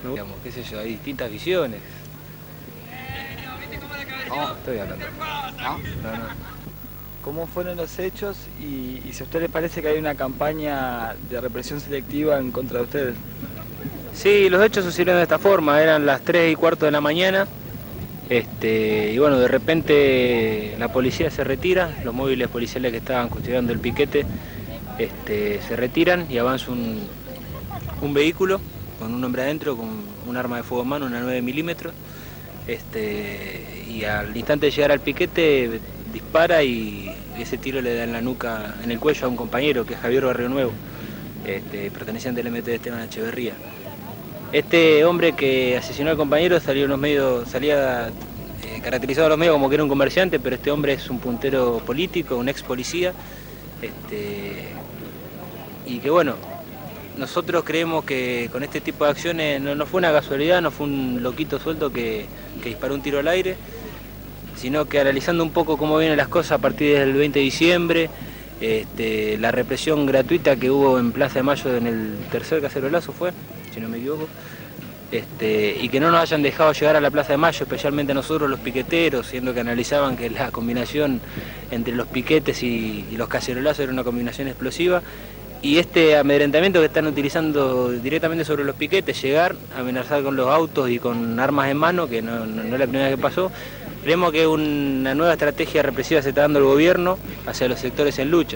Digamos, qué sé yo, hay distintas visiones. No, estoy hablando. ¿No? No, no. ¿Cómo fueron los hechos si a usted le parece que hay una campaña de represión selectiva en contra de ustedes? Sí, los hechos sucedieron de esta forma, eran las 3:15 de la mañana, y bueno, de repente la policía se retira, los móviles policiales que estaban custodiando el piquete, se retiran y avanza un vehículo con un hombre adentro, con un arma de fuego en mano, una 9 milímetros, y al instante de llegar al piquete dispara y ese tiro le da en la nuca, en el cuello a un compañero que es Javier Barrio Nuevo, perteneciente al MT de Esteban Echeverría. Este hombre que asesinó al compañero salió en los medios, salía caracterizado a los medios como que era un comerciante, pero este hombre es un puntero político, un ex policía, y que bueno, nosotros creemos que con este tipo de acciones no fue una casualidad, no fue un loquito suelto que disparó un tiro al aire, sino que analizando un poco cómo vienen las cosas a partir del 20 de diciembre, la represión gratuita que hubo en Plaza de Mayo en el tercer cacerolazo fue, si no me equivoco, y que no nos hayan dejado llegar a la Plaza de Mayo, especialmente nosotros los piqueteros, siendo que analizaban que la combinación entre los piquetes y los cacerolazos era una combinación explosiva, y este amedrentamiento que están utilizando directamente sobre los piquetes, llegar, amenazar con los autos y con armas en mano, que no es la primera vez que pasó. Creemos que una nueva estrategia represiva se está dando el gobierno hacia los sectores en lucha.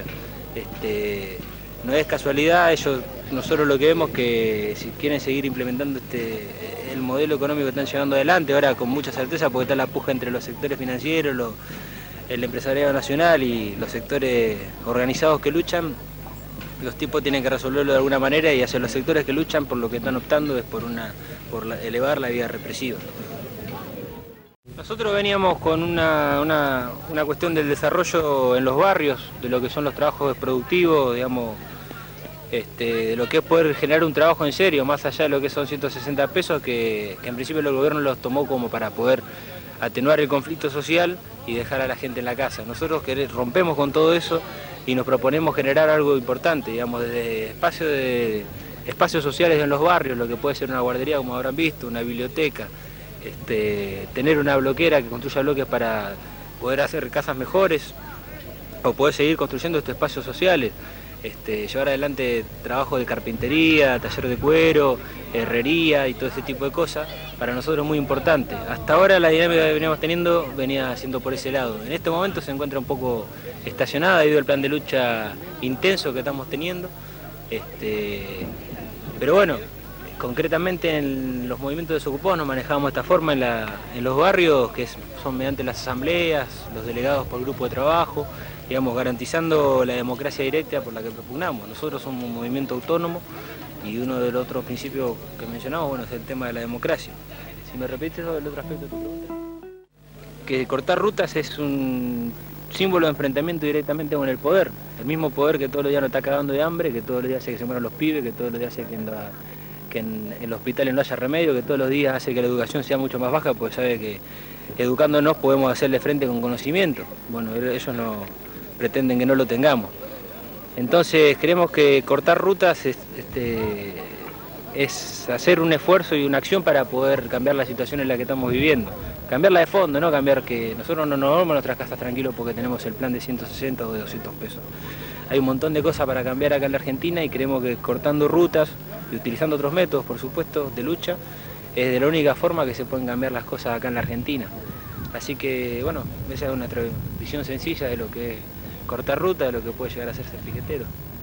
No es casualidad, nosotros lo que vemos que si quieren seguir implementando el modelo económico que están llevando adelante, ahora con mucha certeza, porque está la puja entre los sectores financieros, el empresariado nacional y los sectores organizados que luchan, los tipos tienen que resolverlo de alguna manera y hacia los sectores que luchan por lo que están optando es por elevar la vía represiva. Nosotros veníamos con una cuestión del desarrollo en los barrios, de lo que son los trabajos productivos, digamos, de lo que es poder generar un trabajo en serio, más allá de lo que son 160 pesos, que en principio el gobierno los tomó como para poder atenuar el conflicto social y dejar a la gente en la casa. Nosotros rompemos con todo eso y nos proponemos generar algo importante, digamos, desde espacios sociales en los barrios, lo que puede ser una guardería, como habrán visto, una biblioteca, tener una bloquera que construya bloques para poder hacer casas mejores o poder seguir construyendo estos espacios sociales. Llevar adelante trabajo de carpintería, taller de cuero, herrería y todo ese tipo de cosas, para nosotros es muy importante. Hasta ahora la dinámica que veníamos teniendo venía siendo por ese lado. En este momento se encuentra un poco estacionada debido al plan de lucha intenso que estamos teniendo. Pero bueno, concretamente en los movimientos desocupados nos manejamos de esta forma en los barrios, que son mediante las asambleas, los delegados por grupo de trabajo, digamos, garantizando la democracia directa por la que propugnamos. Nosotros somos un movimiento autónomo y uno de los otros principios que mencionamos, bueno, es el tema de la democracia. Si me repites el otro aspecto de tu pregunta. Que cortar rutas es un símbolo de enfrentamiento directamente con el poder. El mismo poder que todos los días nos está cagando de hambre, que todos los días hace que se mueran los pibes, que todos los días hace que en los hospitales no haya remedio, que todos los días hace que la educación sea mucho más baja, porque sabe que educándonos podemos hacerle frente con conocimiento. Bueno, ellos no pretenden que no lo tengamos. Entonces creemos que cortar rutas es hacer un esfuerzo y una acción para poder cambiar la situación en la que estamos viviendo. Cambiarla de fondo, no cambiar que nosotros no nos vamos a nuestras casas tranquilos porque tenemos el plan de 160 o de 200 pesos. Hay un montón de cosas para cambiar acá en la Argentina y creemos que cortando rutas y utilizando otros métodos, por supuesto, de lucha, es de la única forma que se pueden cambiar las cosas acá en la Argentina. Así que, bueno, esa es una visión sencilla de lo que es cortar ruta, de lo que puede llegar a ser piquetero.